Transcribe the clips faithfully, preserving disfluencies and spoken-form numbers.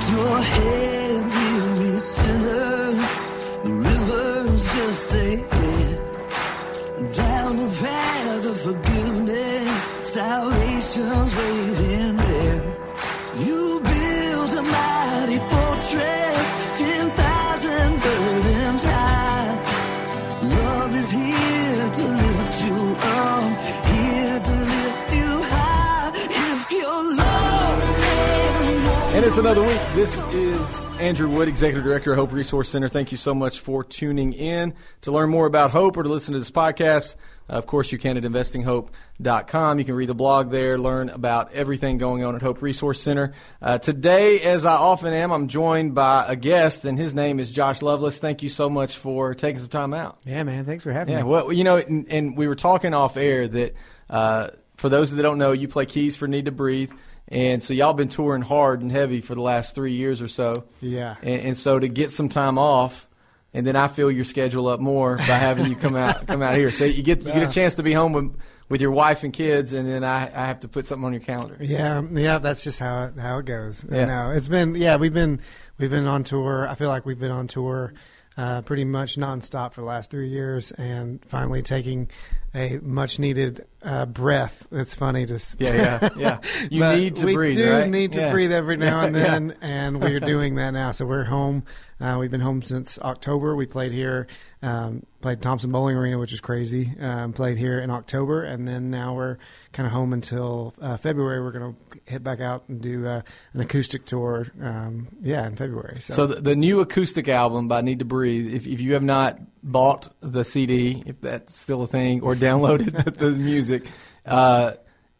your head, weary sinner. The river's just ahead. Down the path of forgiveness, salvation's waiting there. You built a mighty fortress, ten thousand burdens high. Love is here to lift you up, here to lift you high. If you're lost and wanting, and it's another week. This is Andrew Wood, Executive Director of Hope Resource Center. Thank you so much for tuning in. To learn more about Hope or to listen to this podcast, uh, of course, you can at investing hope dot com. You can read the blog there, learn about everything going on at Hope Resource Center. Uh, today, as I often am, I'm joined by a guest, and his name is Josh Lovelace. Thank you so much for taking some time out. Yeah, man. Thanks for having yeah, me. Well, you know, and, and we were talking off air that uh, for those that don't know, you play keys for Need to Breathe. And so y'all been touring hard and heavy for the last three years or so. Yeah. And, and so to get some time off, and then I fill your schedule up more by having you come out come out here. So you get you get a chance to be home with, with your wife and kids, and then I, I have to put something on your calendar. Yeah, yeah, that's just how it, how it goes. Yeah. No, it's been yeah, we've been we've been on tour. I feel like we've been on tour uh, pretty much nonstop for the last three years, and finally taking a much needed uh, breath. It's funny to yeah yeah yeah. You need to we breathe. We do right? need to yeah. breathe every now and Yeah. then, and we're doing that now. So we're home. Uh, we've been home since October. We played here, um, played Thompson Bowling Arena, which is crazy. Um, played here in October, and then now we're kind of home until uh, February. We're going to hit back out and do uh, an acoustic tour. Um, yeah, in February. So, so the, the new acoustic album by Need to Breathe. If, if you have not bought the C D, if that's still a thing, or downloaded the, the music, uh,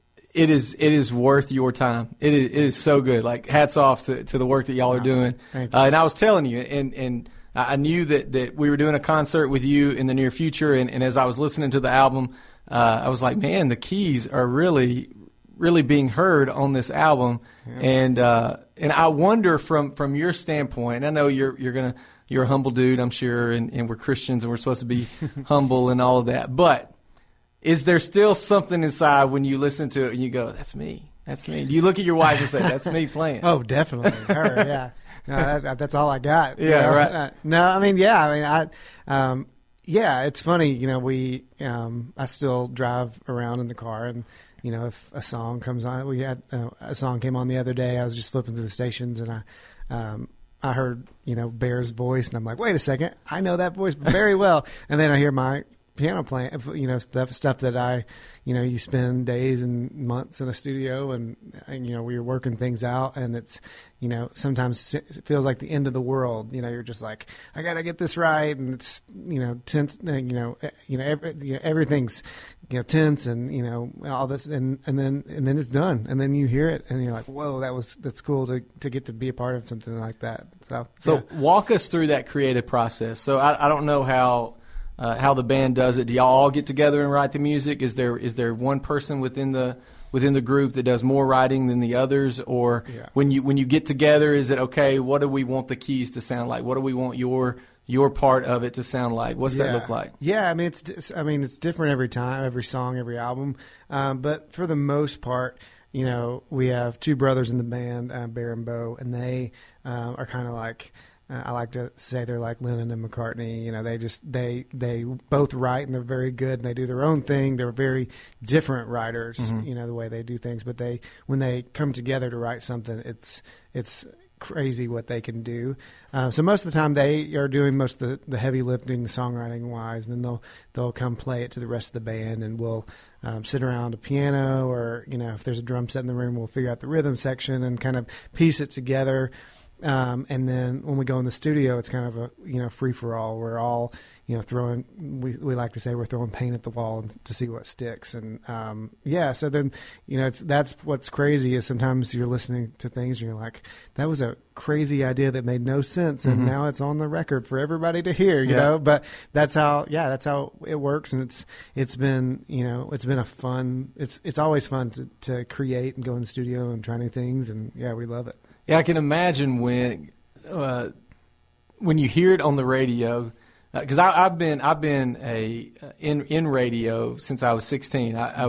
it is it is worth your time. It is, it is so good. Like, hats off to, to the work that y'all are doing. Thank you. Uh, and I was telling you, and and I knew that, that we were doing a concert with you in the near future. And, and as I was listening to the album, uh, I was like, man, the keys are really really being heard on this album. Yeah. And uh, and I wonder from from your standpoint. I know you're you're gonna you're a humble dude, I'm sure, and, and we're Christians and we're supposed to be humble and all of that, but is there still something inside when you listen to it and you go, that's me, that's me? Do you look at your wife and say, that's me playing? Oh, definitely. Her, yeah. No, that, that's all I got. Yeah, you know? right. Uh, no, I mean, yeah, I mean, I, um, yeah, it's funny, you know, we, um, I still drive around in the car, and, you know, if a song comes on, we had uh, a song came on the other day, I was just flipping through the stations, and I, um, I heard, you know, Bear's voice, and I'm like, wait a second, I know that voice very well. And then I hear my piano playing, you know, stuff stuff that I, you know, you spend days and months in a studio, and, and you know, we're working things out, and it's, you know, sometimes it feels like the end of the world. You know, you're just like, I gotta get this right, and it's, you know, tense, you know, you know, every, you know everything's, you know, tense, and you know, all this, and, and then and then it's done, and then you hear it, and you're like, whoa, that was that's cool to to get to be a part of something like that. So, so yeah. Walk us through that creative process. So I, I don't know how. Uh, how the band does it. Do y'all all get together and write the music? Is there is there one person within the within the group that does more writing than the others? Or yeah. when you when you get together, is it okay? What do we want the keys to sound like? What do we want your your part of it to sound like? What's yeah. that look like? Yeah, I mean it's I mean it's different every time, every song, every album. Um, but for the most part, you know, we have two brothers in the band, uh, Bear and Bo, and they um, are kind of like. Uh, I like to say they're like Lennon and McCartney. You know, they just they they both write, and they're very good, and they do their own thing. They're very different writers, mm-hmm. you know, the way they do things. But they when they come together to write something, it's it's crazy what they can do. Uh, so most of the time they are doing most of the, the heavy lifting, the songwriting wise, and then they'll they'll come play it to the rest of the band, and we'll um, sit around a piano, or you know, if there's a drum set in the room, we'll figure out the rhythm section and kind of piece it together. Um, and then when we go in the studio, it's kind of a, you know, free for all. We're all, you know, throwing, we, we like to say we're throwing paint at the wall to see what sticks. And, um, yeah, so then, you know, it's, that's what's crazy is sometimes you're listening to things and you're like, that was a crazy idea that made no sense. And mm-hmm. now it's on the record for everybody to hear, you yeah. know, but that's how, yeah, that's how it works. And it's, it's been, you know, it's been a fun, it's, it's always fun to, to create and go in the studio and try new things. And yeah, we love it. Yeah, I can imagine when uh, when you hear it on the radio, because uh, I've been I've been a in in radio since I was sixteen. I, I was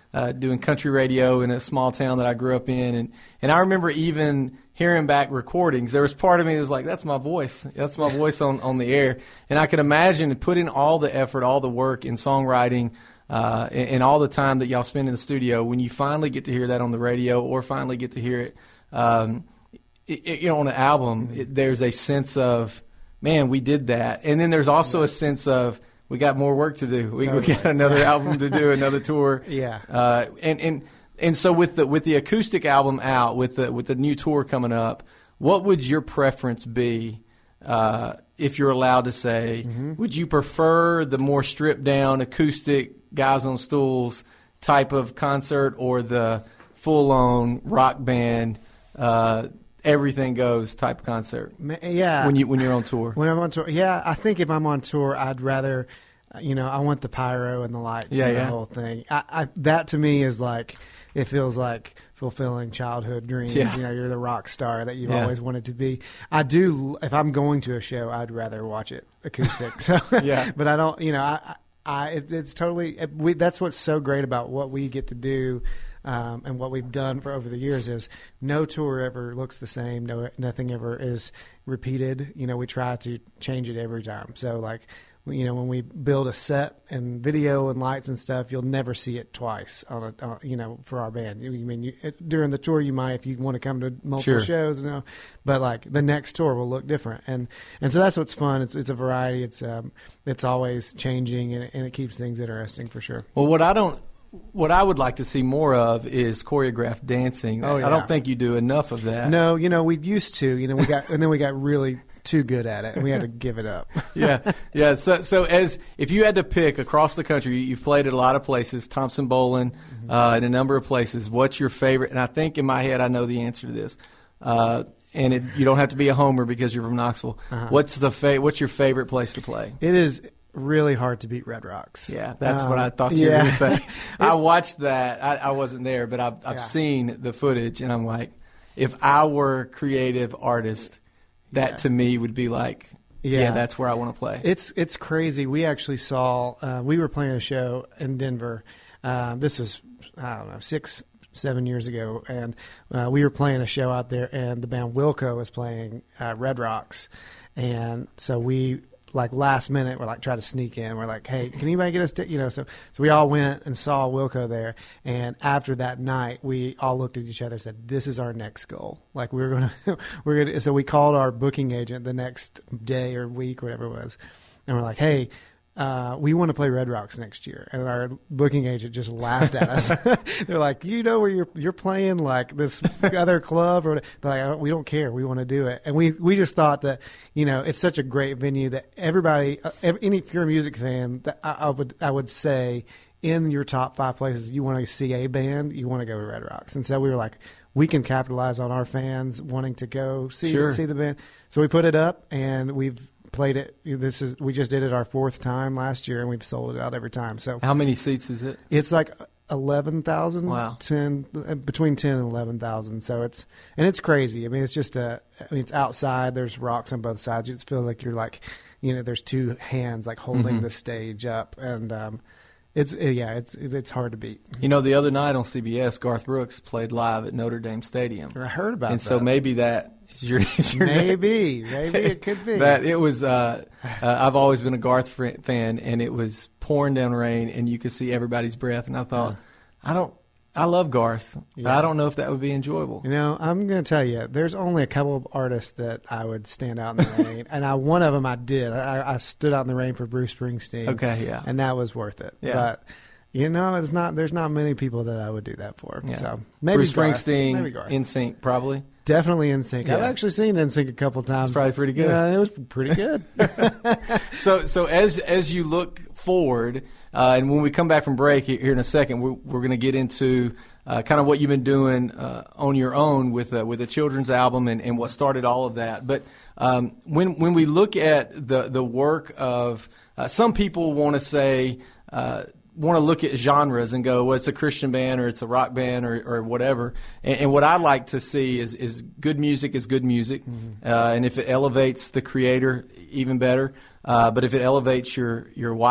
uh, doing country radio in a small town that I grew up in, and and I remember even hearing back recordings. There was part of me that was like, "That's my voice. That's my voice on on the air." And I could imagine putting all the effort, all the work in songwriting. Uh, and, and all the time that y'all spend in the studio, when you finally get to hear that on the radio or finally get to hear it, um, it, it you know, on an album, it, there's a sense of, man, we did that. And then there's also a sense of, we got more work to do. We, Totally. we got another album to do, another tour. Yeah. Uh, and, and, and so with the, with the acoustic album out, with the, with the new tour coming up, what would your preference be, uh, if you're allowed to say? Mm-hmm. Would you prefer the more stripped down acoustic, guys on stools type of concert, or the full-on rock band, uh, everything goes type of concert? Yeah. When you when you're on tour. When I'm on tour, yeah. I think if I'm on tour, I'd rather, you know, I want the pyro and the lights Yeah, and the yeah. whole thing. I, I, that to me is like, it feels like fulfilling childhood dreams. Yeah. You know, you're the rock star that you've Yeah. always wanted to be. I do. If I'm going to a show, I'd rather watch it acoustic. So, Yeah. But I don't. You know, I. I, it, it's totally. It, we, that's what's so great about what we get to do, um, and what we've done for over the years is no tour ever looks the same. No, nothing ever is repeated. You know, we try to change it every time. So, like, you know, when we build a set and video and lights and stuff, you'll never see it twice on a, uh, you know, for our band. You, you mean you, it, during the tour you might, if you want to come to multiple Sure. shows, you know, but like the next tour will look different, and and so that's what's fun. It's it's a variety. It's um it's always changing, and, and it keeps things interesting for sure. Well, what I don't, what I would like to see more of is choreographed dancing. Oh, I yeah. don't think you do enough of that. No, you know, we used to, you know, we got and then we got really too good at it, and we had to give it up. yeah, yeah. So, so as if you had to pick across the country, you- you've played at a lot of places, Thompson Boling, uh, in a number of places. What's your favorite? And I think in my head, I know the answer to this. Uh, and it, you don't have to be a homer because you're from Knoxville. Uh-huh. What's the fa- What's your favorite place to play? It is really hard to beat Red Rocks. Yeah, that's Um, what I thought you were yeah. going to say. I watched that. I, I wasn't there, but I've, I've Yeah. seen the footage, and I'm like, if I were a creative artist, that Yeah. to me would be like, yeah, Yeah. that's where I want to play. It's it's crazy. We actually saw uh, we were playing a show in Denver. Uh, this was I don't know six seven years ago, and uh, we were playing a show out there, and the band Wilco was playing uh, Red Rocks, and so we like last minute we're like try to sneak in. We're like, hey, can anybody get us? T-? You know, so so we all went and saw Wilco there, and after that night, we all looked at each other and said, this is our next goal. Like we we're gonna we're gonna. So we called our booking agent the next day or week, whatever it was, and we're like, hey. Uh, we want to play Red Rocks next year, and our booking agent just laughed at us. They're like, "You know where you're you're playing like this other club, or they're like, we don't care. We want to do it." And we we just thought that you know it's such a great venue that everybody, uh, any if you're a music fan, that I, I would I would say in your top five places you want to see a band, you want to go to Red Rocks. And so we were like, we can capitalize on our fans wanting to go see Sure. see the band. So we put it up, and we've played it. This is we just did it our fourth time last year, and we've sold it out every time. So How many seats is it? it's like eleven thousand. Wow. ten between ten and eleven thousand. So it's and it's crazy. I mean, it's just a. I mean, it's outside. There's rocks on both sides. You just feel like you're like, you know, there's two hands like holding Mhm. the stage up, and um, it's yeah, it's it's hard to beat. You know, the other night on C B S, Garth Brooks played live at Notre Dame Stadium. I heard about and that. so maybe that is your, is your maybe maybe it could be that it was. Uh, uh, I've always been a Garth fr- fan, and it was pouring down rain, and you could see everybody's breath. And I thought, I don't. I love Garth, but Yeah. I don't know if that would be enjoyable. You know, I'm going to tell you, there's only a couple of artists that I would stand out in the rain, and I one of them I did. I, I stood out in the rain for Bruce Springsteen. Okay, yeah. and that was worth it. Yeah. But you know, it's not. There's not many people that I would do that for. Yeah. So maybe Bruce Garth. Springsteen, maybe Garth. N Sync, probably. Definitely N Sync. I've Yeah. actually seen N Sync a couple times. It's probably pretty good. Yeah, it was pretty good. So, so as as you look forward, uh, and when we come back from break here, here in a second, we're, we're going to get into uh, kind of what you've been doing uh, on your own with uh, with a children's album and, and what started all of that. But um, when when we look at the the work of uh, some people want to say. Uh, want to look at genres and go, well, it's a Christian band or it's a rock band or, or whatever. And, and what I like to see is, is good music is good music. Mm-hmm. Uh, and if it elevates the creator, even better. Uh, but if it elevates your, your wife,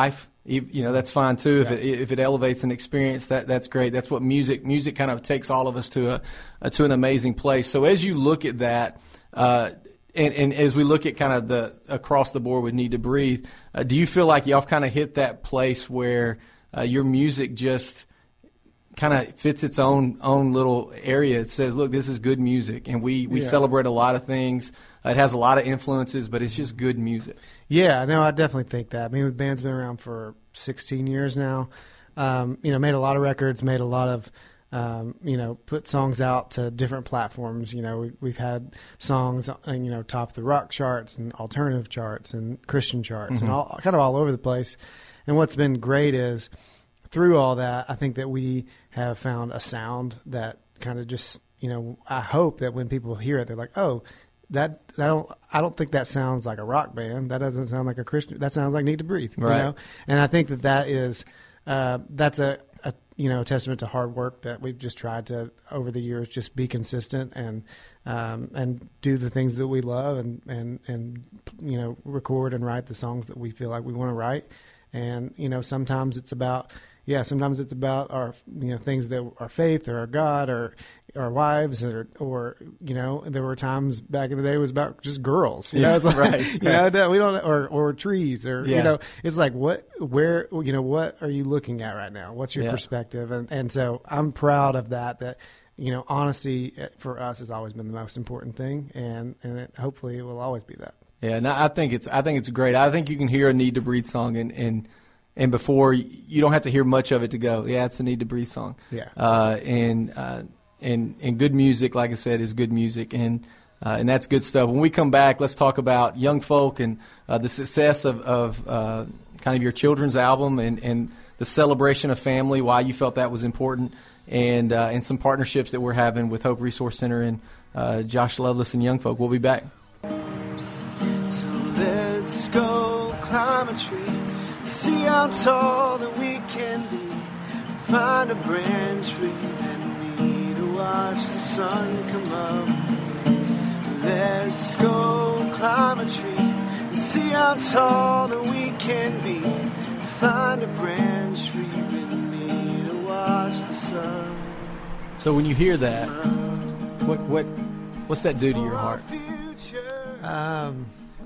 you know, that's fine too. If Yeah. it if it elevates an experience, that that's great. That's what music music kind of takes all of us to a, a to an amazing place. So as you look at that, uh, and, and as we look at kind of the across the board with Need to Breathe, uh, do you feel like y'all kind of hit that place where uh, your music just kind of fits its own own little area? It says, look, this is good music, and we, we Yeah. celebrate a lot of things. It has a lot of influences, but it's just good music. Yeah, no, I definitely think that. I mean, the band's been around for sixteen years now. Um, you know, made a lot of records, made a lot of, um, you know, put songs out to different platforms. You know, we, we've had songs, uh, you know, top the rock charts and alternative charts and Christian charts Mm-hmm. and all kind of all over the place. And what's been great is through all that, I think that we have found a sound that kind of just, you know, I hope that when people hear it, they're like, oh, that I don't I don't think that sounds like a rock band. That doesn't sound like a Christian. That sounds like Need to Breathe. You Right. know? And I think that that is uh, that's a, a you know a testament to hard work that we've just tried to over the years just be consistent and um, and do the things that we love and and and you know record and write the songs that we feel like we want to write. And you know sometimes it's about yeah sometimes it's about our you know things that our faith or our God or our wives or or you know there were times back in the day it was about just girls you Yeah, know it's like, right. you know that we don't or or trees or Yeah. you know it's like what where you know what are you looking at right now, what's your Yeah. perspective, and and so I'm proud of that that you know honesty for us has always been the most important thing, and and it, hopefully it will always be that. Yeah, no, I think it's I think it's great. I think you can hear a Need to Breathe song, and and, and before you don't have to hear much of it to go, yeah, it's a Need to Breathe song. Yeah. Uh, and uh, and and good music, like I said, is good music, and uh, and that's good stuff. When we come back, let's talk about Young Folk and uh, the success of of uh, kind of your children's album and and the celebration of family, why you felt that was important, and uh, and some partnerships that we're having with Hope Resource Center and uh, Josh Loveless and Young Folk. We'll be back. So let's go climb a tree, see how tall that we can be, find a branch for you and me to watch the sun come up. Let's go climb a tree and see how tall that we can be, find a branch for you and me to watch the sun. So when you hear that, what what what's that do to your heart? Um,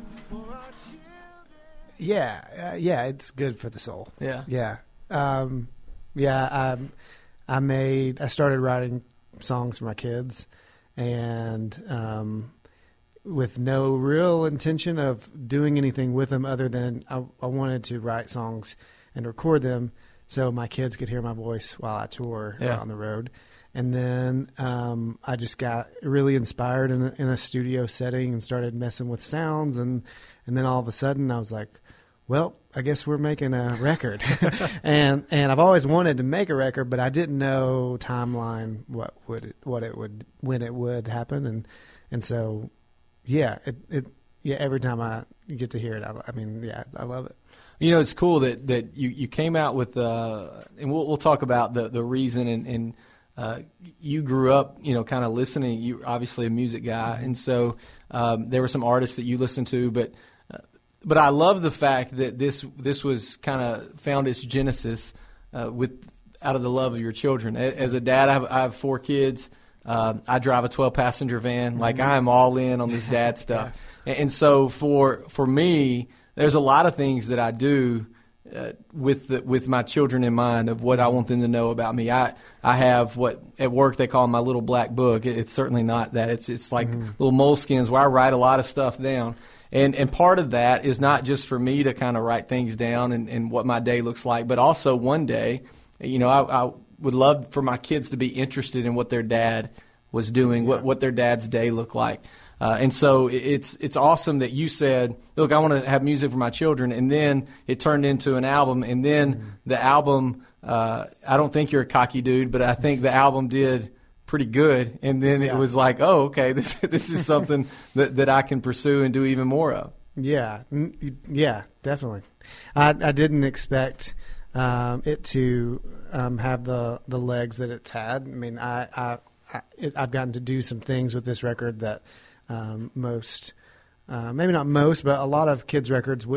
yeah, uh, yeah, it's good for the soul. Yeah. Yeah. Um, yeah, I, I made, I started writing songs for my kids, and um, with no real intention of doing anything with them other than I, I wanted to write songs and record them so my kids could hear my voice while I tour Yeah. out on the road. And then um, I just got really inspired in a, in a studio setting and started messing with sounds. And, and then all of a sudden I was like, well, I guess we're making a record. and and I've always wanted to make a record, but I didn't know timeline, what would it, what it would, when it would happen. And and so, yeah, it, it yeah. every time I get to hear it, I, I mean, yeah, I love it. You know, it's cool that, that you, you came out with, uh, and we'll we'll talk about the, the reason, and, and uh, you grew up, you know, kind of listening. You're obviously a music guy, and so um, there were some artists that you listened to, but uh, but I love the fact that this this was kind of found its genesis uh, with out of the love of your children. As a dad, I have, I have four kids. Uh, I drive a twelve passenger van. Like, I am all in on this dad stuff, and, and so for for me, there's a lot of things that I do uh, with the, with my children in mind of what I want them to know about me. I I have what at work they call my little black book. It, it's certainly not that. It's it's like Mm-hmm. little moleskins where I write a lot of stuff down. And and part of that is not just for me to kind of write things down and, and what my day looks like, but also one day, you know, I, I would love for my kids to be interested in what their dad was doing, what, what their dad's day looked like. Uh, and so it's it's awesome that you said, look, I want to have music for my children, and then it turned into an album, and then mm-hmm. the album, uh, I don't think you're a cocky dude, but I think the album did pretty good, and then yeah. it was like, oh, okay, this this is something that, that I can pursue and do even more of. Yeah, yeah, definitely. I, I didn't expect um, it to um, have the, the legs that it's had. I mean, I, I, I it, I've gotten to do some things with this record that um, most, uh, maybe not most, but a lot of kids' records wouldn't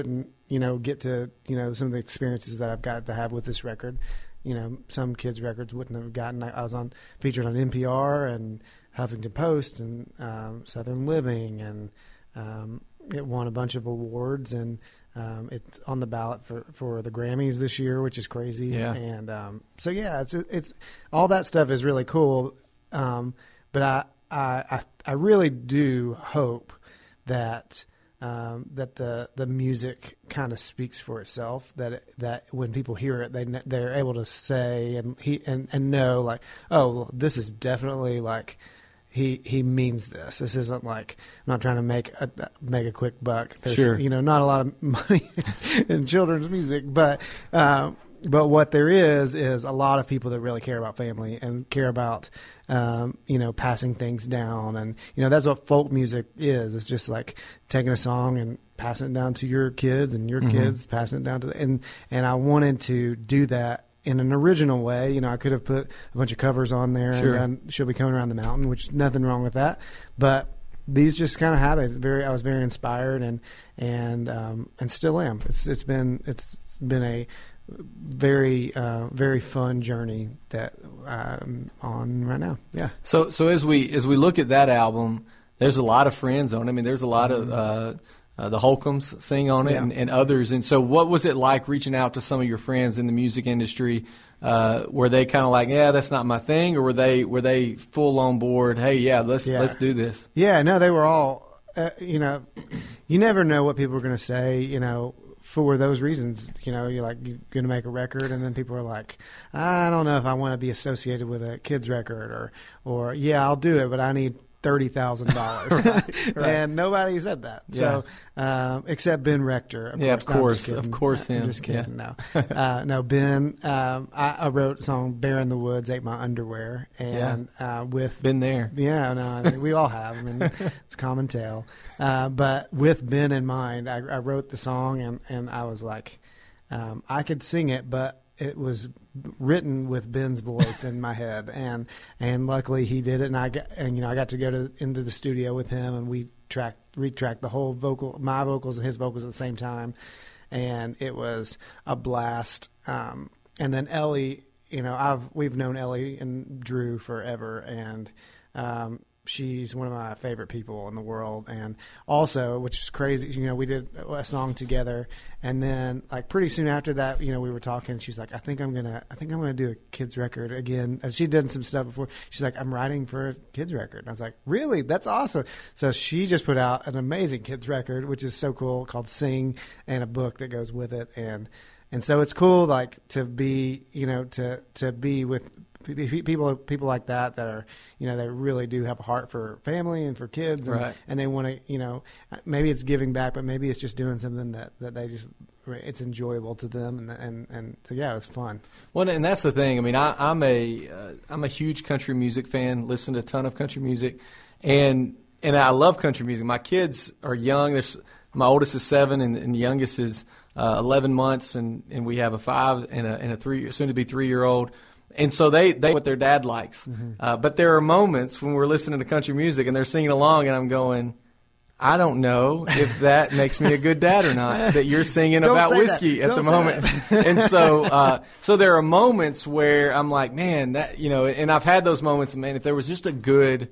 you know, get to, you know, some of the experiences that I've got to have with this record. You know, some kids' records wouldn't have gotten. I, I was on featured on N P R and Huffington Post and um, Southern Living, and um, it won a bunch of awards, and um, it's on the ballot for, for the Grammys this year, which is crazy. Yeah. And um, so yeah, it's it's all that stuff is really cool. Um, but I, I I I really do hope that. Um, that the, the music kind of speaks for itself. That it, that when people hear it, they they're able to say and he and, and know like, oh, well, this is definitely like he he means this. This isn't like I'm not trying to make a make a quick buck. There's, sure, you know, not a lot of money in children's music, but um, but what there is is a lot of people that really care about family and care about. Um, you know, passing things down, and you know that's what folk music is. It's just like taking a song and passing it down to your kids, and your mm-hmm. kids passing it down to the, and and I wanted to do that in an original way. You know, I could have put a bunch of covers on there, sure. and done She'll Be Coming Around the Mountain, which nothing wrong with that, but these just kind of happened. Very, I was very inspired, and and um, and still am. It's it's been it's been a very uh, very fun journey that I'm on right now. Yeah. So so as we as we look at that album, there's a lot of friends on it. I mean, there's a lot of uh, uh, the Holcombs sing on it, yeah. and, and others. And so, what was it like reaching out to some of your friends in the music industry? Uh, were they kind of like, yeah, that's not my thing, or were they were they full on board? Hey, yeah, let's yeah. let's do this. Yeah. No, they were all. Uh, you know, you never know what people are going to say. You know. For those reasons, you know, you're like, you're going to make a record, and then people are like, I don't know if I want to be associated with a kid's record, or, or yeah, I'll do it, but I need thirty thousand dollars. right, right. And nobody said that. Yeah. So, um, except Ben Rector. Of yeah, course. of course. Of course him. I'm just kidding. Yeah. No. uh, no, Ben, um, I, I wrote a song, Bear in the Woods, Ate My Underwear. And, yeah. uh, with. Been there. Yeah, no, I mean, we all have. I mean, it's a common tale. Uh, but with Ben in mind, I, I wrote the song, and, and I was like, um, I could sing it, but it was written with Ben's voice in my head, and and luckily he did it, and I got, and you know I got to go to into the studio with him, and we tracked retracked the whole vocal, my vocals and his vocals at the same time, and it was a blast. Um, and then Ellie, you know, I've we've known Ellie and Drew forever, and um, she's one of my favorite people in the world. And also, which is crazy, you know, we did a song together, and then like pretty soon after that, you know, we were talking. She's like, I think I'm gonna, I think I'm gonna do a kids record again. And she'd done some stuff before. She's like, I'm writing for a kids record. And I was like, really? That's awesome. So she just put out an amazing kids record, which is so cool, called Sing, and a book that goes with it. And and so it's cool, like to be, you know, to to be with people people like that that are, you know, they really do have a heart for family and for kids, and, right. and they want to, you know, maybe it's giving back, but maybe it's just doing something that, that they just, it's enjoyable to them, and and, and so yeah, it was fun. Well, and that's the thing. I mean, I, I'm a uh, I'm a huge country music fan. Listen to a ton of country music, and and I love country music. My kids are young. There's my oldest is seven, and, and the youngest is uh, eleven months, and, and we have a five and a and a three soon to be three year old. And so they, they what their dad likes. Mm-hmm. Uh, but there are moments when we're listening to country music and they're singing along, and I'm going, I don't know if that makes me a good dad or not, that you're singing about whiskey at the moment. And so uh, so there are moments where I'm like, man, that, you know, and I've had those moments, man, if there was just a good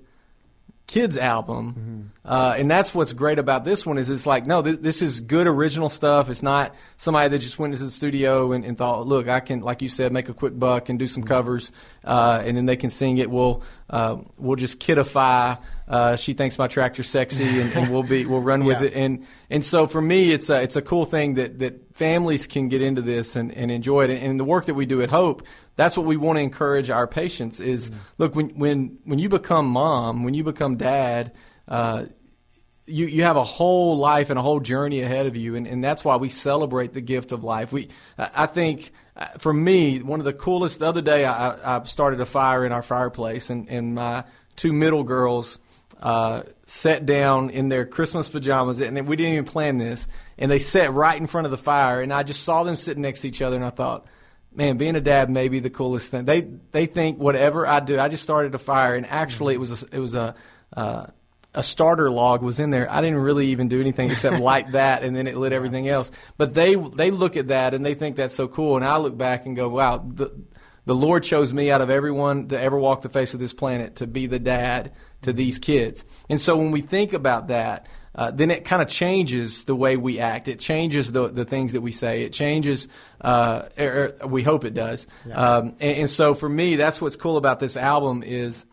kids album, mm-hmm. uh, and that's what's great about this one is it's like, no, th- this is good original stuff. It's not somebody that just went into the studio and, and thought, look, I can, like you said, make a quick buck and do some covers, uh, and then they can sing it. We'll uh, we'll just kidify. Uh, she thinks my tractor's sexy, and, and we'll be we'll run with yeah. it. And and so for me, it's a it's a cool thing that, that families can get into this and, and enjoy it. And, and the work that we do at Hope, that's what we want to encourage our patients is, mm-hmm. look, when when when you become mom, when you become dad, uh, you you have a whole life and a whole journey ahead of you, and, and that's why we celebrate the gift of life. We, I think, for me, one of the coolest. The other day, I, I started a fire in our fireplace, and, and my two middle girls uh, sat down in their Christmas pajamas, and we didn't even plan this, and they sat right in front of the fire, and I just saw them sitting next to each other, and I thought, man, being a dad may be the coolest thing. They they think whatever I do, I just started a fire, and actually it was a, it was a uh, a starter log was in there. I didn't really even do anything except light that, and then it lit everything else. But they they look at that and they think that's so cool, and I look back and go, wow, the the Lord chose me out of everyone to ever walk the face of this planet to be the dad to these kids. And so when we think about that, uh, then it kind of changes the way we act. It changes the the things that we say. It changes, uh, er, we hope it does. Yeah. Um, and, and so for me, that's what's cool about this album is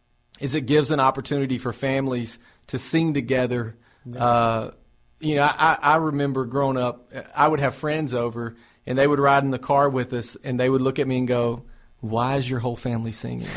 is it gives an opportunity for families to sing together. Yeah. Uh, you know, I, I remember growing up, I would have friends over, and they would ride in the car with us, and they would look at me and go, why is your whole family singing?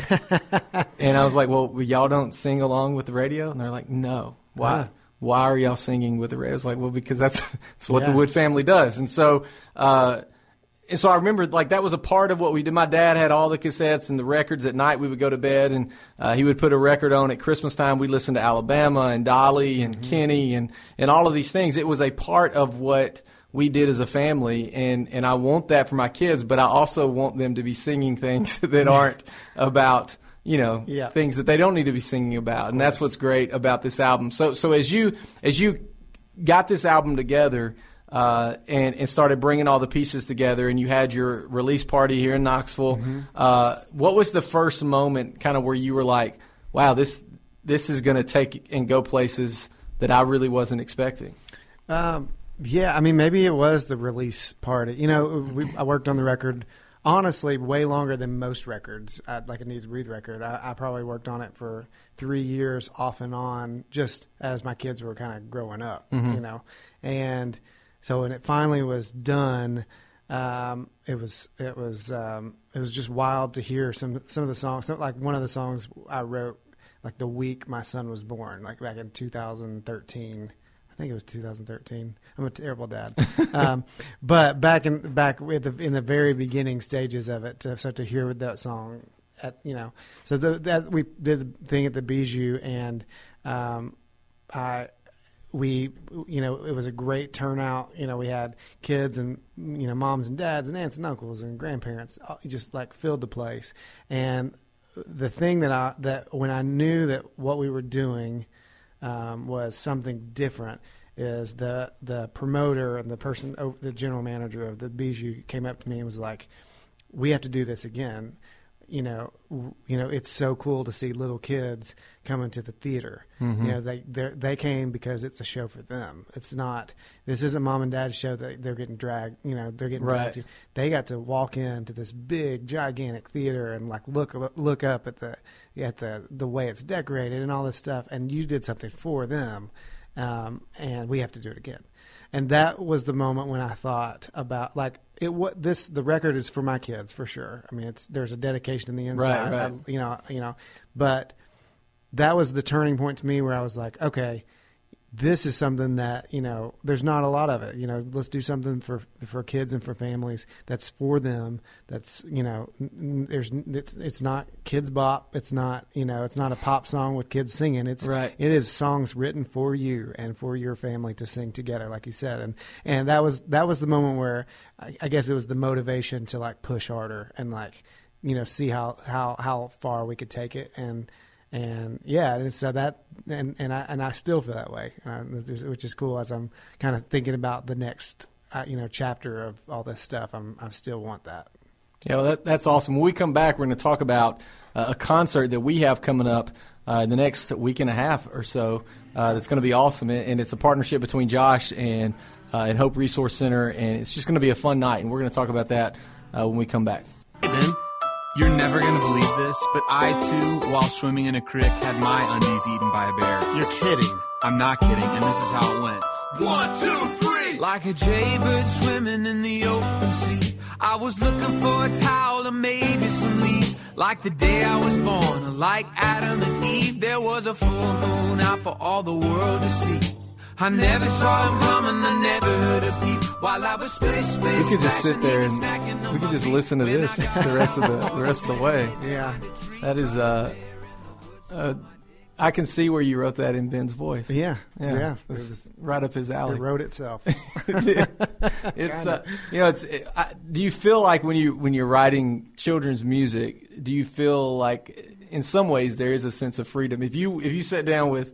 And I was like, well, y'all don't sing along with the radio? And they're like, no. Why? Yeah. Why are y'all singing with the radio? I was like, well, because that's, that's what yeah. the Wood family does. And so uh, and so I remember, like, that was a part of what we did. My dad had all the cassettes and the records. At night we would go to bed, and uh, he would put a record on. At Christmas time we'd listen to Alabama and Dolly and mm-hmm. Kenny and, and all of these things. It was a part of what we did as a family, and, and I want that for my kids, but I also want them to be singing things that aren't about, you know, yeah. things that they don't need to be singing about. And that's what's great about this album. So so as you as you got this album together uh, and, and started bringing all the pieces together, and you had your release party here in Knoxville, mm-hmm. uh, what was the first moment kind of where you were like, wow, this this is going to take and go places that I really wasn't expecting? Um Yeah, I mean, maybe it was the release party. You know, we, I worked on the record, honestly, way longer than most records. I, like a Need to Breathe record. I, I probably worked on it for three years off and on, just as my kids were kind of growing up, mm-hmm. you know. And so when it finally was done, um, it was it was um, it was just wild to hear some some of the songs. So, like one of the songs I wrote, like the week my son was born, like back in two thousand thirteen. I think it was two thousand thirteen. I'm a terrible dad. um, but back in back with the, in the very beginning stages of it, to, so to hear that song, at you know, so the, that we did the thing at the Bijou, and um, I we you know it was a great turnout. You know, we had kids and you know moms and dads and aunts and uncles and grandparents, just like filled the place. And the thing that I that when I knew that what we were doing Um, was something different, is the the promoter and the person, the general manager of the Bijou came up to me and was like, we have to do this again. You know, you know, it's so cool to see little kids coming to the theater. Mm-hmm. You know, they they came because it's a show for them. It's not, this isn't mom and dad's show that they're getting dragged, you know, they're getting right. dragged to. They got to walk into this big, gigantic theater and like look look up at the at the the way it's decorated and all this stuff. And you did something for them, um, and we have to do it again. And that was the moment when I thought about, like, it. What this the record is for my kids for sure. I mean, it's there's a dedication in the inside, right, right. I, you know, you know. But that was the turning point to me where I was like, okay, this is something that, you know, there's not a lot of it. You know, let's do something for for kids and for families that's for them. That's, you know, there's it's it's not kids bop. It's not, you know, it's not a pop song with kids singing. It's right. It is songs written for you and for your family to sing together, like you said. And and that was that was the moment where I, I guess it was the motivation to like push harder and like, you know, see how how how far we could take it. And And yeah, and so that, and, and I and I still feel that way, uh, which is cool. As I'm kind of thinking about the next, uh, you know, chapter of all this stuff, I'm I still want that. Yeah, well, that, that's awesome. When we come back, we're going to talk about uh, a concert that we have coming up uh, in the next week and a half or so. Uh, that's going to be awesome, and it's a partnership between Josh and uh, and Hope Resource Center, and it's just going to be a fun night. And we're going to talk about that uh, when we come back. Hey, Ben. You're never going to believe this, but I, too, while swimming in a creek, had my undies eaten by a bear. You're kidding. I'm not kidding, and this is how it went. One, two, three! Like a jaybird swimming in the open sea, I was looking for a towel or maybe some leaves. Like the day I was born, like Adam and Eve, there was a full moon out for all the world to see. I never saw him coming, I never heard a peep. While I was space, space, we could just sit there and we could just listen to this the rest of the the rest of the way. Yeah, that is. Uh, uh, I can see where you wrote that in Ben's voice. Yeah, yeah, yeah. It's right up his alley. It wrote itself. It's uh, you know, it's. It, I, do you feel like when you when you're writing children's music, do you feel like in some ways there is a sense of freedom? If you if you sat down with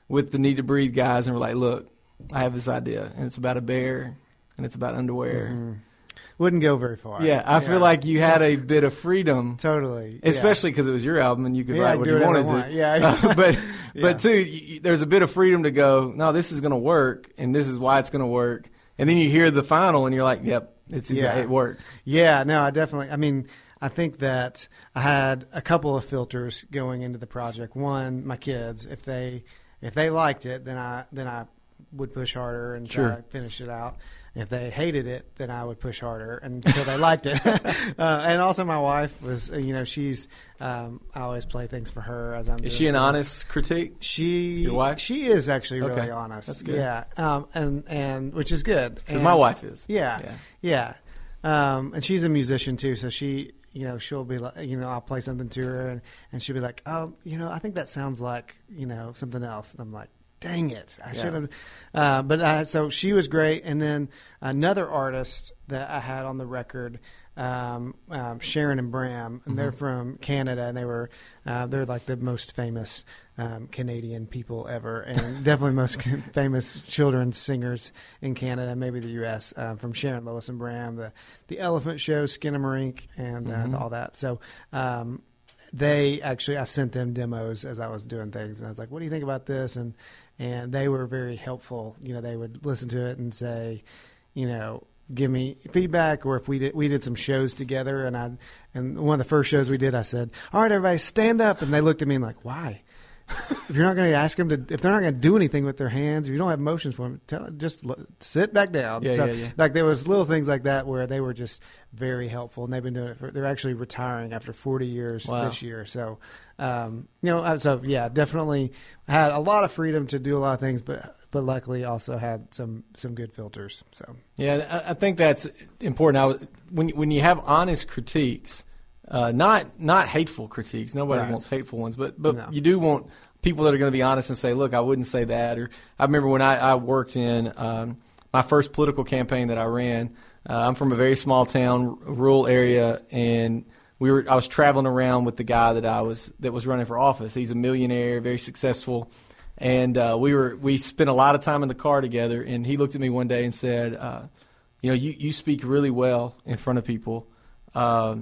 with the Need to Breathe guys, and we're like, look, I have this idea, and it's about a bear, and it's about underwear. Mm-hmm. Wouldn't go very far. Yeah, I yeah. feel like you had a bit of freedom. Totally. Especially because yeah. it was your album and you could yeah, write what you wanted want. to. Yeah. uh, but, yeah. but too, you, there's a bit of freedom to go, no, this is going to work, and this is why it's going to work. And then you hear the final, and you're like, yep, it's yeah. exactly, it worked. Yeah, no, I definitely, I mean, I think that I had a couple of filters going into the project. One, my kids, if they if they liked it, then I then I would push harder and sure. try to finish it out. If they hated it, then I would push harder until they liked it. uh, and also, my wife was, you know, she's. Um, I always play things for her as I'm. Is doing she an things. honest critique? She. Your wife? She is actually really okay. honest. That's good. Yeah. Um. And and which is good. Because my wife is. Yeah. Yeah. Yeah. Um. And she's a musician too, so she. You know, she'll be like, you know, I'll play something to her, and, and she'll be like, oh, you know, I think that sounds like, you know, something else. And I'm like, dang it, I yeah. should have. Uh, but uh, so she was great. And then another artist that I had on the record, um, um, Sharon and Bram, and mm-hmm. they're from Canada, and they were, uh, they're like the most famous um, Canadian people ever, and definitely most famous children's singers in Canada, maybe the U S Uh, from Sharon, Lois, and Bram, the the Elephant Show, Skinamarink, and uh, mm-hmm. all that. So. Um, They actually, I sent them demos as I was doing things, and I was like, "What do you think about this?" And and they were very helpful. You know, they would listen to it and say, you know, give me feedback, or if we did we did some shows together, and I and one of the first shows we did, I said, "All right, everybody, stand up," and they looked at me and like, "Why?" If you're not going to ask them to, if they're not going to do anything with their hands, if you don't have motions for them, tell, just l- sit back down. Yeah, so, yeah, yeah. Like there was little things like that where they were just very helpful, and they've been doing it. For, they're actually retiring after forty years wow. this year. So, um, you know, so yeah, definitely had a lot of freedom to do a lot of things, but but luckily also had some some good filters. So yeah, I, I think that's important. I was, when when you have honest critiques. Uh, not not hateful critiques. Nobody right. wants hateful ones, but but no. you do want people that are going to be honest and say, "Look, I wouldn't say that." Or I remember when I, I worked in um, my first political campaign that I ran. Uh, I'm from a very small town, rural area, and we were. I was traveling around with the guy that I was that was running for office. He's a millionaire, very successful, and uh, we were we spent a lot of time in the car together. And he looked at me one day and said, uh, "You know, you you speak really well in front of people." Um,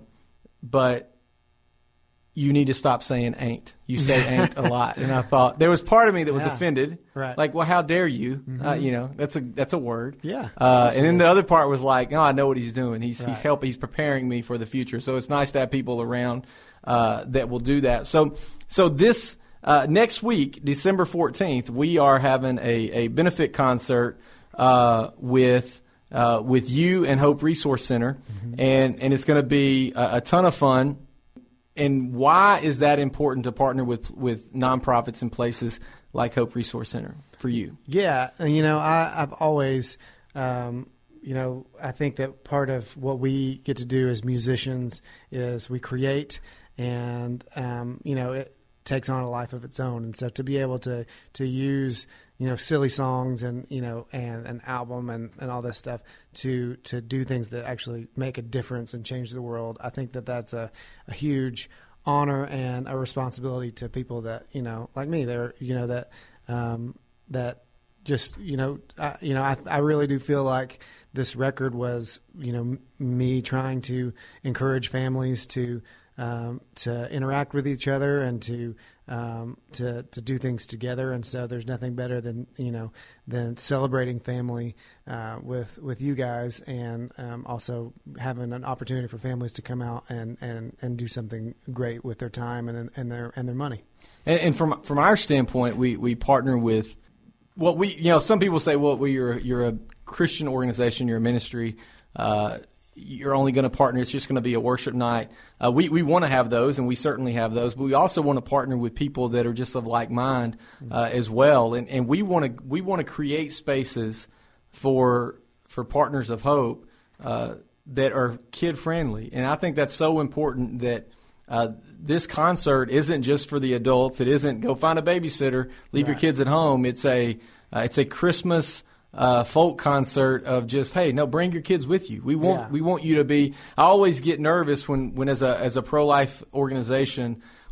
But you need to stop saying ain't. You say ain't a lot. And I thought, there was part of me that was yeah. offended. Right. Like, well, how dare you? Mm-hmm. Uh, you know, that's a that's a word. Yeah. Uh, and then the other part was like, oh, I know what he's doing. He's right. he's helping. He's preparing me for the future. So it's nice to have people around uh, that will do that. So so this uh, next week, December fourteenth, we are having a, a benefit concert uh, with – Uh, with you and Hope Resource Center, mm-hmm. and, and it's going to be a, a ton of fun. And why is that important to partner with, with nonprofits and places like Hope Resource Center for you? Yeah, and you know, I, I've always, um, you know, I think that part of what we get to do as musicians is we create, and um, you know, it takes on a life of its own, and so to be able to to use. You know, silly songs and, you know, and an album and, and all this stuff to to do things that actually make a difference and change the world. I think that that's a, a huge honor and a responsibility to people that, you know, like me, they're, you know, that um, that just, you know, I, you know, I, I really do feel like this record was, you know, m- me trying to encourage families to um, to interact with each other and to Um, to to do things together, and so there's nothing better than you know than celebrating family uh, with with you guys, and um, also having an opportunity for families to come out and, and, and do something great with their time and and their and their money. And, and from from our standpoint, we, we partner with what we you know some people say, well, well you're you're a Christian organization, you're a ministry. Uh, You're only going to partner. It's just going to be a worship night. Uh, we we want to have those, and we certainly have those. But we also want to partner with people that are just of like mind uh, as well. And and we want to we want to create spaces for for partners of hope uh, that are kid friendly. And I think that's so important that uh, this concert isn't just for the adults. It isn't go find a babysitter, leave right. your kids at home. It's a uh, it's a Christmas. Uh, folk concert of just hey no bring your kids with you. We want yeah. we want you to be. I always get nervous when, when as a as a pro life organization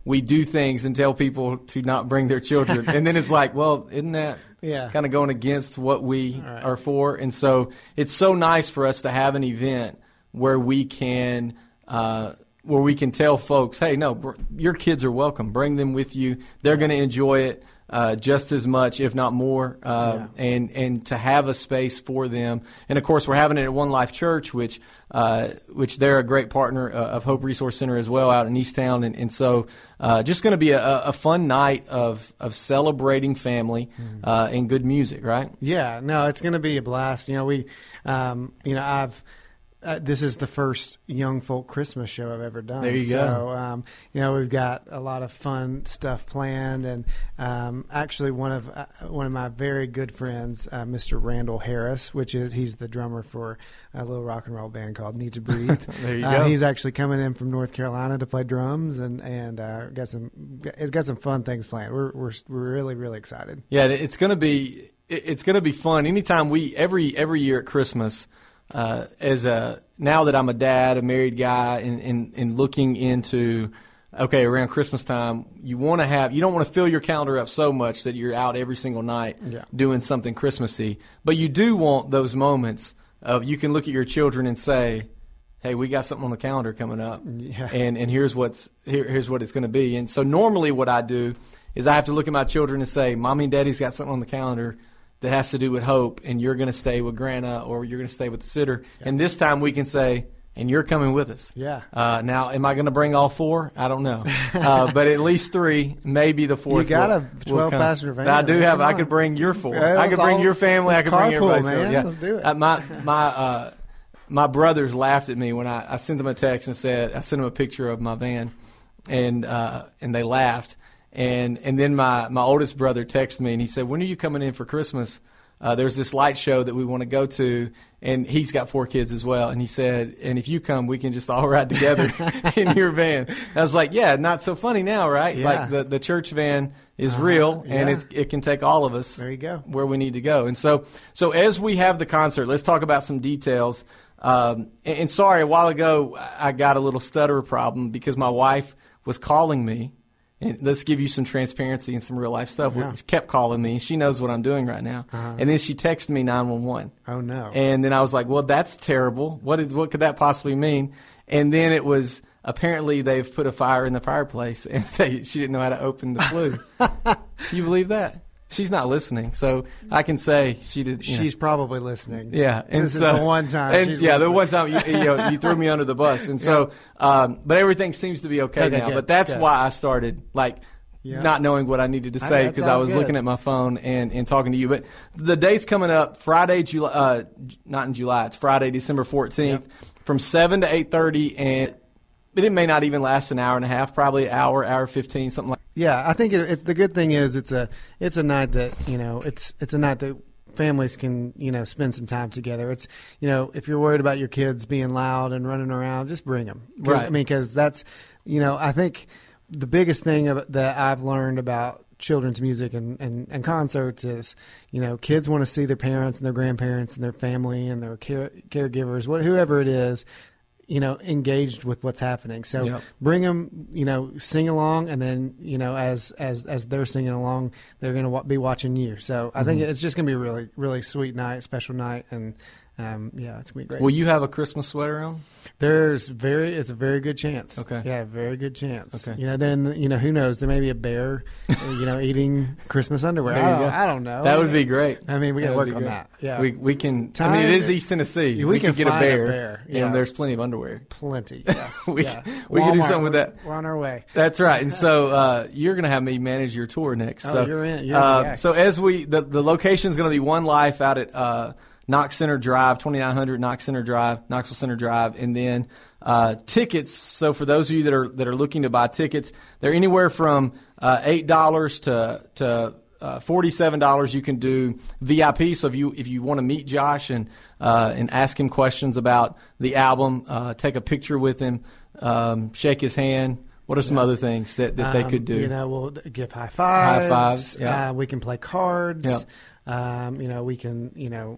we do things and tell people to not bring their children. And then it's like, well, isn't that Yeah. kind of going against what we All right. are for? And so it's so nice for us to have an event where we can uh, where we can tell folks, hey, no, br- your kids are welcome. Bring them with you. They're going to enjoy it uh, just as much, if not more, uh, Yeah. and and to have a space for them. And of course, we're having it at One Life Church, which uh, which they're a great partner uh, of Hope Resource Center as well out in Easttown. And, and so uh, just going to be a, a fun night of of celebrating family uh, and good music, right? Yeah, no, it's going to be a blast. You know, we, um, you know, I've. Uh, this is the first Young Folk Christmas show I've ever done. There you so, go. So, um, you know, we've got a lot of fun stuff planned, and um, actually, one of uh, one of my very good friends, uh, Mister Randall Harris, which is he's the drummer for a little rock and roll band called Need to Breathe. There you uh, go. He's actually coming in from North Carolina to play drums, and and uh, got some it's got some fun things planned. We're we're we're really really excited. Yeah, it's going to be it's going to be fun. Anytime we every every year at Christmas, uh, as a now that I'm a dad, a married guy, and, and, and looking into okay around Christmas time, you want to have you don't want to fill your calendar up so much that you're out every single night Yeah. doing something Christmassy, but you do want those moments of you can look at your children and say, hey, we got something on the calendar coming up, Yeah. and and here's what's here, here's what it's going to be. And so normally what I do is I have to look at my children and say, Mommy and Daddy's got something on the calendar that has to do with Hope, and you're going to stay with Grandma, or you're going to stay with the sitter. Yeah. And this time we can say, and you're coming with us. Yeah. Uh, now, am I going to bring all four? I don't know, uh, but at least three, maybe the fourth. You got will, a twelve will passenger van. I do man. have. Come I on. could bring your four. Yeah, I could let's bring all- your family. I let's could bring carpool, everybody. So, man. yeah. Let's do it. Uh, my my. Uh, My brothers laughed at me when I, I sent them a text and said I sent them a picture of my van, and uh, and they laughed. And and then my, my oldest brother texted me and he said, when are you coming in for Christmas? Uh, there's this light show that we want to go to, and he's got four kids as well. And he said, and if you come, we can just all ride together in your van. And I was like, yeah, not so funny now, right? Yeah. Like the, the church van is Uh-huh. real, and Yeah. it's it can take all of us. There you go. Where we need to go. And so so as we have the concert, let's talk about some details. Um, and, and sorry, a while ago I got a little stutter problem because my wife was calling me. And let's give you some transparency and some real life stuff. Yeah. She kept calling me. She knows what I'm doing right now. Uh-huh. And then she texted me nine one one. Oh no. And then I was like, well, that's terrible. What is what could that possibly mean? And then it was apparently they've put a fire in the fireplace, and they, she didn't know how to open the flue. You believe that? She's not listening, so I can say she did. You know. She's probably listening. Yeah, and this so, is the one time. And she's yeah, the listening. one time you, you, know, you threw me under the bus, and so, um, but everything seems to be okay, Okay, now. good, But that's good. why I started like Yeah. not knowing what I needed to I- say that because I sounds was good. looking at my phone and, and talking to you. But the date's coming up Friday, July, uh, not in July. It's Friday, December fourteenth, from seven to eight thirty, and it may not even last an hour and a half, probably an hour, hour fifteen, something like. Yeah, I think it, it, the good thing is it's a it's a night that you know it's it's a night that families can you know spend some time together. It's you know if you're worried about your kids being loud and running around, just bring them. Right. I mean, because that's you know I think the biggest thing of, that I've learned about children's music and, and, and concerts is you know kids want to see their parents and their grandparents and their family and their care, caregivers, what whoever it is. You know, engaged with what's happening. So Yep. bring them, you know, sing along, and then you know, as as as they're singing along, they're going to w- be watching you. So I think it's just going to be a really really sweet night, special night, and um, yeah, it's going to be great. Will you have a Christmas sweater on? There's very it's a very good chance. Okay. Yeah, very good chance. Okay. You know, then you know who knows? There may be a bear, you know, eating Christmas underwear. There I you don't, go. I don't know. That would be great. I mean, we got That to would work be on great. that. Yeah, we we can. I mean, Time- it is East Tennessee. We We, can could get a find a bear, bear, yeah. and there's plenty of underwear. plenty. Yes. We- yeah. we can do Walmart, something with that. We're on our way. That's right. And so uh, you're going to have me manage your tour next. Oh, so, you're in- you're the uh, guy. so as we the the location is going to be One Life out at uh, Knox Center Drive, twenty-nine hundred Knox Center Drive, Knoxville Center Drive, and then uh, tickets. So for those of you that are that are looking to buy tickets, they're anywhere from uh, eight dollars to to uh, forty-seven dollars. You can do V I P. So if you if you want to meet Josh and uh, and ask him questions about the album, uh, take a picture with him, um, shake his hand. What are some other things that, that they Um, could do? You know, we'll d- give high fives. High fives, yeah. Uh, we can play cards. Yep. Um, you know, we can, you know,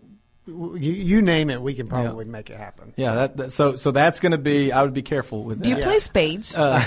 you, you name it, we can probably yeah. make it happen. Yeah, that, that, so so that's going to be. I would be careful with that. Do you yeah. play spades? Uh,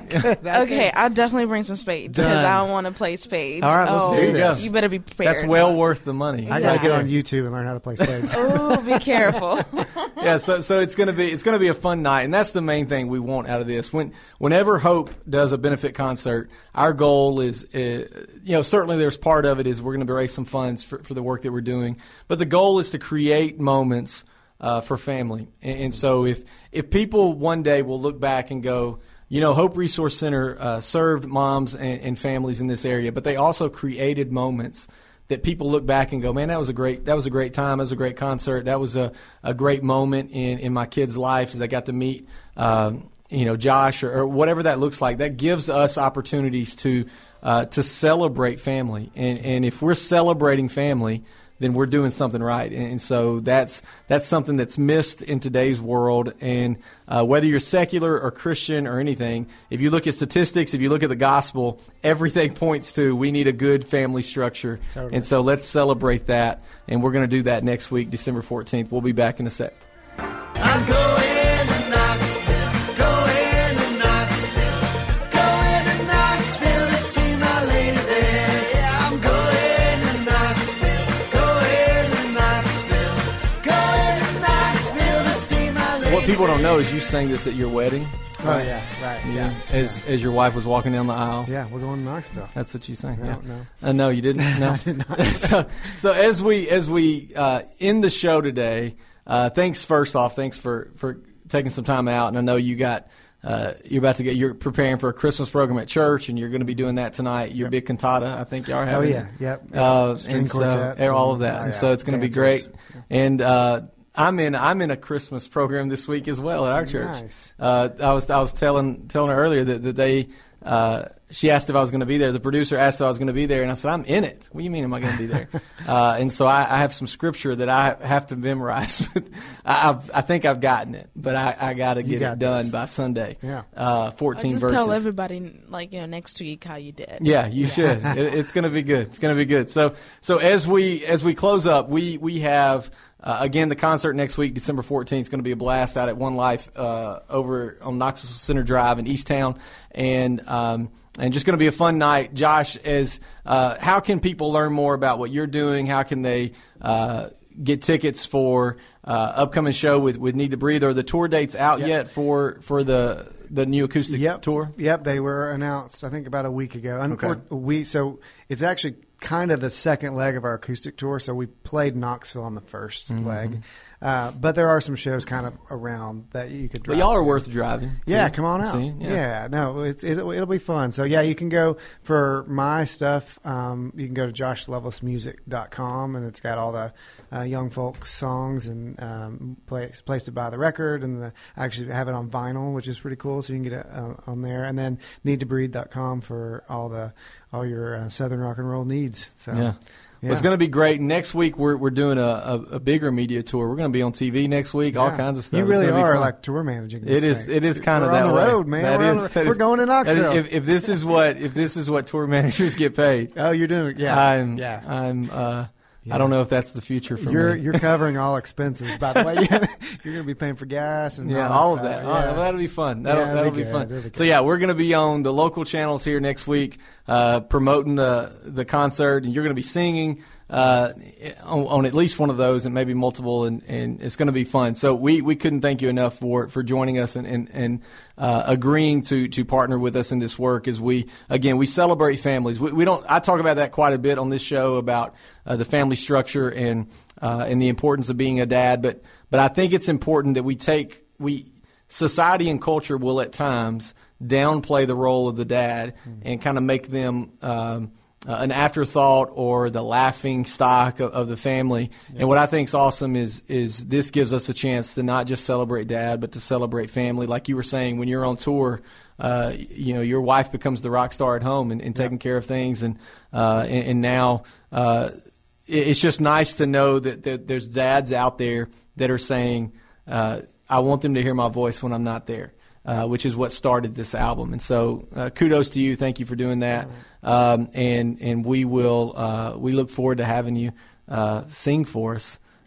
okay, I'll definitely bring some spades because I want to play spades. All right, let's oh, do this. You better be prepared. That's well worth the money. I Yeah. gotta get on YouTube and learn how to play spades. Oh, be careful. Yeah, so so it's gonna be it's gonna be a fun night, and that's the main thing we want out of this. When whenever Hope does a benefit concert, our goal is, uh, you know, certainly there's part of it is we're going to raise some funds for, for the work that we're doing, but the goal is to create moments uh, for family. And, and so if if people one day will look back and go, you know, Hope Resource Center uh, served moms and, and families in this area, but they also created moments that people look back and go, man, that was a great that was a great time. That was a great concert. That was a, a great moment in, in my kid's life as they got to meet, um, you know, Josh or, or whatever that looks like. That gives us opportunities to uh, to celebrate family. And, and if we're celebrating family, then we're doing something right. And, and so that's that's something that's missed in today's world. And uh, whether you're secular or Christian or anything, if you look at statistics, if you look at the gospel, everything points to we need a good family structure. Totally. And so let's celebrate that. And we're going to do that next week, December fourteenth. We'll be back in a sec. I'm going to Knoxville, going to Knoxville, going to Knoxville to see my lady there. Yeah, I'm going to Knoxville, going to Knoxville, going to Knoxville to see my lady. What people don't know is you sang this at your wedding. Oh yeah, right. Yeah, As as your wife was walking down the aisle. yeah. We're going to Knoxville. That's what you sang. No, yeah. no. Uh, no, you didn't. No, I did not. so so as we as we uh, end the show today, uh, thanks first off, thanks for, for taking some time out. And I know you got uh, you're about to get you're preparing for a Christmas program at church, and you're going to be doing that tonight. Your Yep. big cantata, I think you are Oh having. yeah, yep. Uh, String and so, quartets and all and- of that, oh, and yeah. so it's going to be Dancers. great. And uh, I'm in I'm in a Christmas program this week as well at our church. Nice. Uh, I was I was telling telling her earlier that, that they uh, she asked if I was going to be there. The producer asked if I was going to be there, and I said I'm in it. What do you mean am I going to be there? uh, and so I, I have some scripture that I have to memorize. I I've, I think I've gotten it, but I, I got to get got it done this. by Sunday. Yeah. uh, fourteen Just verses. tell everybody, like, you know, next week how you did. Yeah, you should. It, it's going to be good. It's going to be good. So, so as we as we close up, we we have uh, again the concert next week, December fourteenth. Is going to be a blast out at One Life uh, over on Knoxville Center Drive in Easttown, and um, and just going to be a fun night. Josh, as uh, how can people learn more about what you're doing? How can they uh, get tickets for uh, upcoming show with, with Need to Breathe? Are the tour dates out Yep. yet for for the the new acoustic Yep. tour? Yep, they were announced, I think, about a week ago. Unfor- Okay. we So it's actually kind of the second leg of our acoustic tour. So we played Knoxville on the first Mm-hmm. leg. Uh, but there are some shows kind of around that you could But drive y'all are to. worth driving. Yeah, to come on out. see. Yeah. no, it's, it'll, it'll be fun. So, yeah, you can go for my stuff. Um, you can go to josh loveless music dot com, and it's got all the uh, young folks songs and um, place, place to buy the record. And the, I actually have it on vinyl, which is pretty cool, so you can get it uh, on there. And then need to breathe dot com for all the all your uh, Southern rock and roll needs. So, Yeah. Well, it's going to be great. Next week we're we're doing a, a, a bigger media tour. We're going to be on T V next week. All Yeah. kinds of stuff. You It's really gonna be are fun. like tour managing. This It is. thing. It is kind of We're that on the way. road, man. That We're, on is- the- that we're is- going to that is- Knoxville. If, if this is what if this is what tour managers get paid, oh, you're doing it. Yeah, I'm yeah. I'm. Uh, I don't know if that's the future for You're me. you're covering all expenses, by the way. You're going to be paying for gas and Yeah, all, all of stuff. that. Oh, Yeah. that'll be fun. That'll, Yeah, that'll it'll be, be fun. good. It'll be So good. yeah, we're going to be on the local channels here next week, uh, promoting the the concert, and you're going to be singing uh, on, on at least one of those, and maybe multiple, and, and it's going to be fun. So we, we couldn't thank you enough for for joining us and and, and uh, agreeing to to partner with us in this work. As we again we celebrate families. We, we don't. I talk about that quite a bit on this show about uh, the family structure and. Uh, and the importance of being a dad, but but I think it's important that we take we society and culture will at times downplay the role of the dad mm-hmm. and kind of make them um, uh, an afterthought or the laughing stock of, of the family. Yeah. And what I think is awesome is is this gives us a chance to not just celebrate dad, but to celebrate family. Like you were saying, when you're on tour. Uh, you know, your wife becomes the rock star at home and, and taking yeah. care of things, and uh, and, and now. Uh, It's just nice to know that, that there's dads out there that are saying, uh, I want them to hear my voice when I'm not there, uh, which is what started this album. And so uh, kudos to you. Thank you for doing that. Um, and and we will uh, we look forward to having you uh, sing for us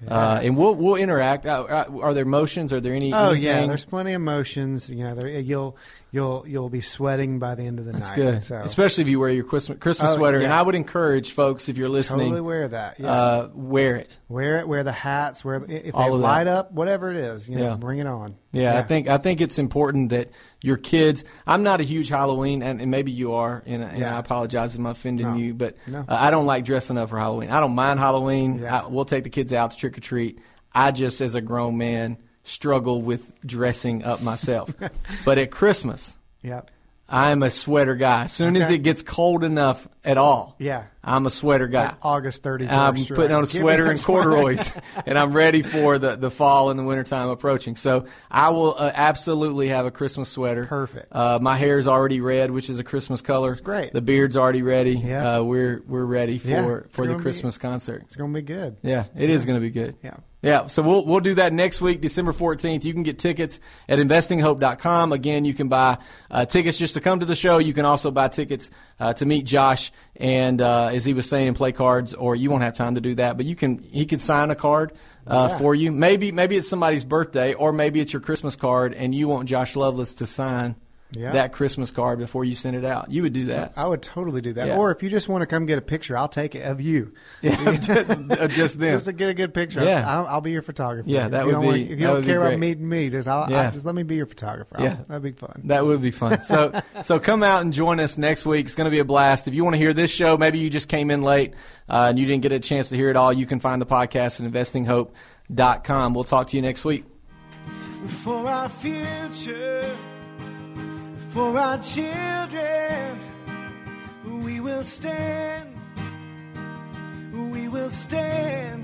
Uh, and we'll we'll interact. Uh, are there motions? Are there any? Oh anything? yeah, there's plenty of motions. You know, there, you'll you'll you'll be sweating by the end of the That's night. good, So. especially if you wear your Christmas Christmas Oh, sweater. yeah. And I would encourage folks, if you're listening, Totally wear that. Yeah. uh, wear it. Wear it. Wear the hats. Wear if All they of light that. up, whatever it is. You know, Yeah. bring it on. Yeah, I think I think it's important that your kids. I'm not a huge Halloween, and, and maybe you are, and, and Yeah. I apologize if I'm offending No. you, but No. uh, I don't like dressing up for Halloween. I don't mind Halloween. Yeah. I, we'll take the kids out to trick or treat. I just, as a grown man, struggle with dressing up myself. But at Christmas, Yep. I'm a sweater guy. As soon as Okay. it gets cold enough at all, Yeah. I'm a sweater guy. Like August thirty-first. I'm right? putting on a Give me sweater that and sweater. corduroys, and I'm ready for the, the fall and the wintertime approaching. So I will uh, absolutely have a Christmas sweater. Perfect. Uh, my hair's already red, which is a Christmas color. That's great. The beard's already ready. Yeah. Uh, we're we're ready for, Yeah, it's for the gonna be- Christmas concert. It's gonna be good. Yeah, it is going to be good. Yeah. Yeah, so we'll we'll do that next week, December fourteenth. You can get tickets at investing hope dot com. Again, you can buy uh, tickets just to come to the show. You can also buy tickets uh, to meet Josh and, uh, as he was saying, play cards, or you won't have time to do that, but you can. He can sign a card uh, Yeah. for you. Maybe maybe it's somebody's birthday, or maybe it's your Christmas card, and you want Josh Lovelace to sign Yeah. that Christmas card before you send it out. You would do that. I would totally do that. Yeah. Or if you just want to come get a picture, I'll take it of you. Yeah, just, uh, just them. Just to get a good picture. Yeah. I'll, I'll be your photographer. Yeah, that if you would don't wanna- be- If you that don't would be care about great. meeting me, just I'll, Yeah. I'll, just let me be your photographer. I'll- Yeah. that'd be fun. That would be fun. So, so come out and join us next week. It's going to be a blast. If you want to hear this show, maybe you just came in late uh, and you didn't get a chance to hear it all. You can find the podcast at investing hope dot com. We'll talk to you next week. For our future, for our children, we will stand, we will stand.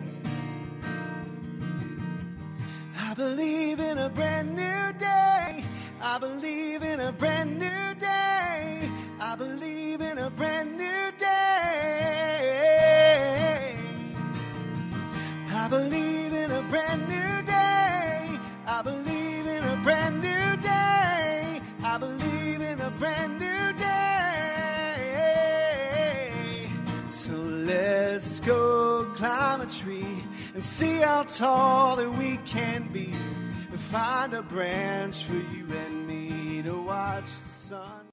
I believe in a brand new day, I believe in a brand new day, I believe in a brand new day. I believe in a brand new day, I believe in a brand new day, I believe in a brand new day. So let's go climb a tree and see how tall that we can be, and find a branch for you and me to watch the sun.